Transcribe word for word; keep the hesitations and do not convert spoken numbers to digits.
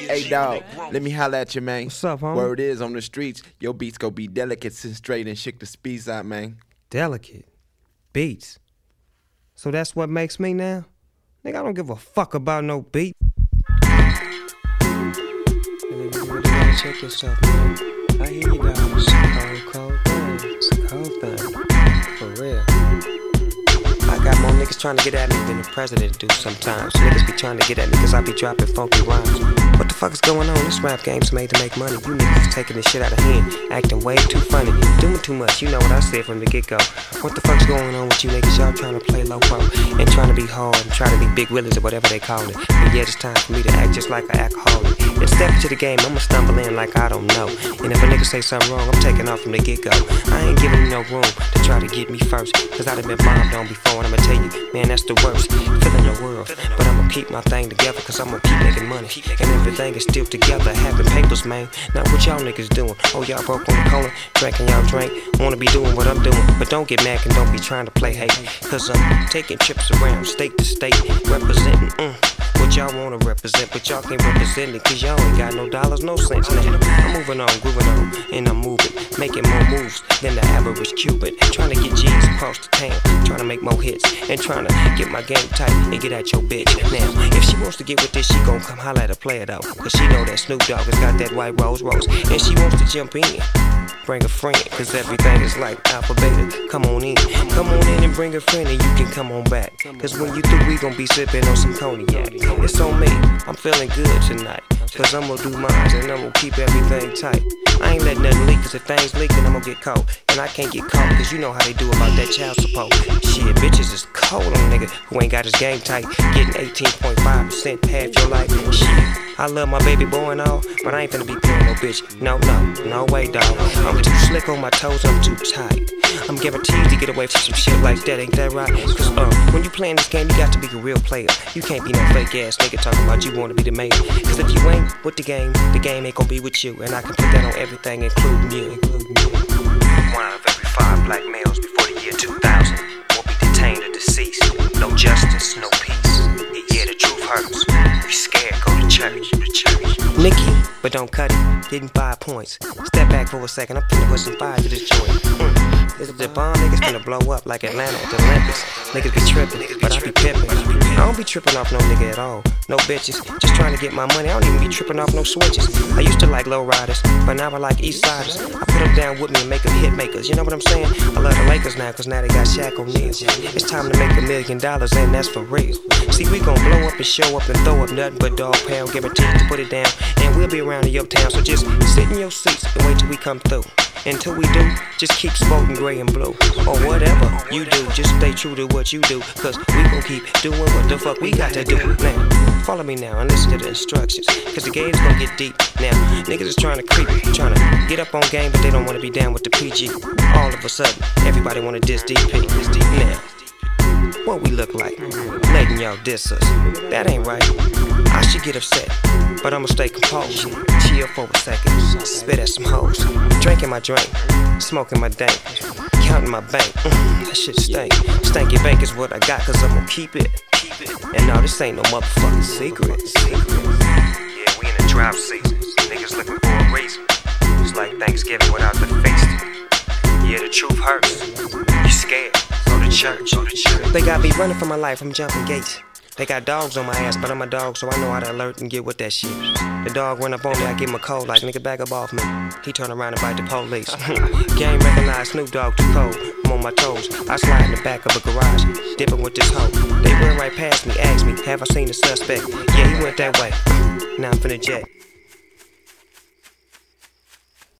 Hey dog, let me holla at you, man. What's up, homie? Word is on the streets, your beats go be delicate, sit straight and shake the speeds out, man. Delicate beats. So that's what makes me now? Nigga, I don't give a fuck about no beat. Check yourself, man. I hear you guys. Cold, cold thing. It's a cold thing. For real. I got more niggas trying to get at me than the president do sometimes. Niggas be trying to get at me cause I be dropping funky rhymes. What the fuck is going on? This rap game's made to make money. You niggas is taking this shit out of hand, acting way too funny, doing too much. You know what I said from the get-go. What the fuck's going on with you niggas? Y'all trying to play low pro and trying to be hard and trying to be big willies or whatever they call it. But yeah, it's time for me to act just like an alcoholic. And step into the game, I'ma stumble in like I don't know. And if a nigga say something wrong, I'm taking off from the get-go. I ain't giving you no room to try to get me first, cause I done been bombed on before. And I'ma tell you, man, that's the worst feeling in the world. But I'ma keep my thing together, cause I'ma keep making money. And everything is still together, having papers, man. Now what y'all niggas doing? Oh, y'all broke on the corner, drinking y'all drink. Wanna be doing what I'm doing, but don't get mad and don't be trying to play hate. Cause I'm taking trips around state to state, representing mm, what y'all wanna represent. But y'all can't represent it, cause y'all ain't got no dollars, no cents now. I'm moving on, grooving on, and I'm moving, making more moves than the average Cuban. Trying to get G's across the town, trying to make more hits, and trying to get my game tight and get at your bitch. Now, if she wants to get with this, she gon' come holla at a player though, cause she know that Snoop Dogg has got that white Rolls Royce, and she wants to jump in. Bring a friend, cause everything is like alphabet. Come on in, come on in and bring a friend, and you can come on back. Cause when you through, we gon' be sippin' on some cognac. It's on me, I'm feeling good tonight, cause I'm gonna do mine and I'm gonna keep everything tight. I ain't letting nothing leak, cause if things leak, then I'm gonna get caught. And I can't get caught, cause you know how they do about that child support. Shit, bitches is cold on a nigga who ain't got his game tight, getting eighteen point five percent half your life. Shit, I love my baby boy and all, but I ain't finna be playing no bitch. No, no, no way, dawg. I'm too slick on my toes, I'm too tight. I'm guaranteed to get away from some shit like that, ain't that right? Cause uh, when you playing this game, you got to be a real player. You can't be no fake ass nigga talking about you wanna be the mayor. Cause if you ain't with the game, the game ain't gonna be with you. And I can put that on everything, including you. Including you. One out of every five black males before the year two thousand will be detained or deceased. No justice, no peace. Yeah, the truth hurts. Be scared, go to church, to church. Nicky, but don't cut it, getting five points. Step back for a second, I'm finna put some fire to this joint. Mm. This is the bomb, niggas finna blow up like Atlanta at the Olympics. Niggas be trippin', but I be pippin'. I don't be trippin' off no nigga at all. No bitches, just trying to get my money. I don't even be trippin' off no switches. I used to like low riders, but now I like east siders. I put them down with me and make them hit makers. You know what I'm saying? I love the Lakers now, cause now they got Shaq O'Neal. It's time to make a million dollars, and that's for real. See, we gon' blow up and show up and throw up nothing but dog pound. Guaranteed to put it down, and we'll be around in your town. So just sit in your seats and wait till we come through. Until we do, just keep smoking gray and blue. Or whatever you do, just stay true to what you do. Cause we gon' keep doing what the fuck we got to do. Now, follow me now and listen to the instructions, cause the game's gon' get deep. Now, niggas is trying to creep, trying to get up on game, but they don't wanna be down with the P G. All of a sudden, everybody wanna diss D P. Now, what we look like, letting y'all diss us. That ain't right. I should get upset, but I'ma stay composed. Chill for a second, spit at some hoes. Drinking my drink, smoking my dank, counting my bank. Mm, that shit stink. Stanky bank is what I got, cause I'ma keep it. And no, this ain't no motherfucking secret. Yeah, we in the drought season. Niggas looking for a reason. It's like Thanksgiving without the feast. Yeah, the truth hurts. You scared. Go to church, go to church. They got me running for my life, I'm jumping gates. They got dogs on my ass, but I'm a dog, so I know how to alert and get with that shit. The dog run up on me, I give him a cold like, nigga, back up off me. He turn around and bite the police. Game recognized Snoop Dogg too cold. I'm on my toes, I slide in the back of a garage, dipping with this hoe. They run right past me, ask me, have I seen the suspect? Yeah, he went that way. Now I'm finna jet.